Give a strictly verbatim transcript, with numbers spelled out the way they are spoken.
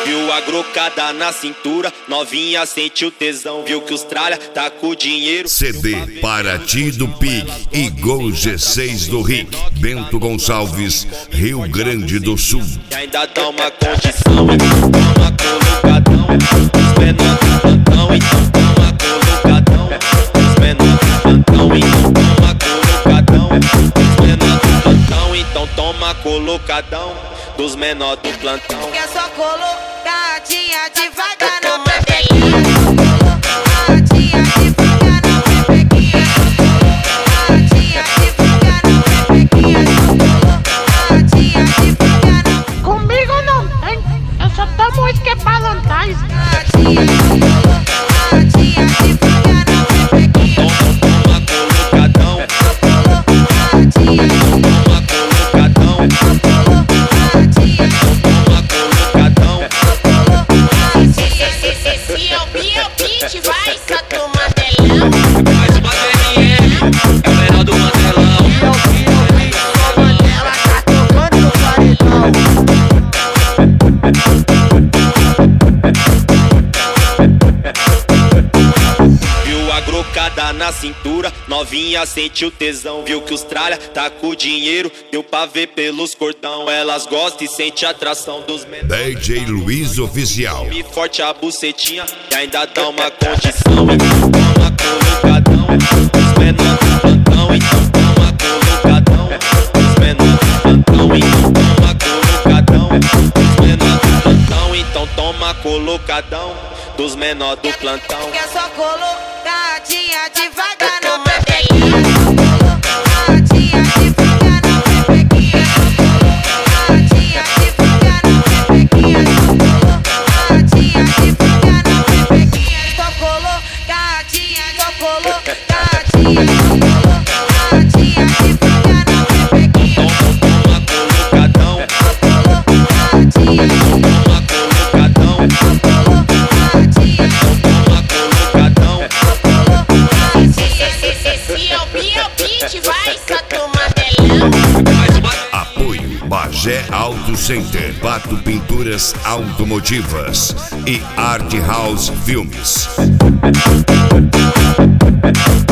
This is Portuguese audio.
Viu a grocada na cintura, novinha sente o tesão. Viu que os tralha tá com o dinheiro. C D Paraty do Pig e Gol G seis do Rick, Bento Gonçalves, Rio Grande do Sul. E ainda dá uma condição, então toma colocadão. Os menores do plantão, então toma colocadão. Os menores do plantão, então toma colocadão. Os menores do plantão, então toma colocadão. Dos menores do plantão. Que é só colocadinha devagar na pepequinha. Colocadinha devagar na pepequinha. Colocadinha devagar na pepequinha. Colocadinha devagar na. Comigo não tem, eu só tomo isso que é balantagem. Colocadinha devagar na pepequinha. Toma colocadão. Colocadinha. Toma colocadão. Se eu vi o beat, vai só tu mandelão. Mais uma D M L, é o menor do mandelão. Eu vi o beat, só mandela tá tocando no paredão. Viu a grocada na cintura, novinha sente o tesão. Viu que os tralha tá com o dinheiro, deu pra ver pelos cordão. Elas gostam e sente a atração dos menores. D J Luiz Oficial. Me forte a bucetinha e ainda dá uma condição. Então toma colocadão. Os menores do plantão, então toma colocadão. Os menores do plantão, então toma colocadão. Os menores do plantão, então toma colocadão. Dos menores do plantão. Que é só colocadinha devagar na pepequinha. Colocadinha devagar na pepequinha. Colocadinha devagar na pepequinha. Colocadinha devagar na pepequinha. Só colocadinha, só colocadinha. Colocadinha devagar na pepequinha. Toma colocadão. Colocadinha. Toma colocadão. Se eu vi o beat, vai só tu mandelão. Apoio Bagé Auto Center, Pato Pinturas Automotivas e Art House Filmes.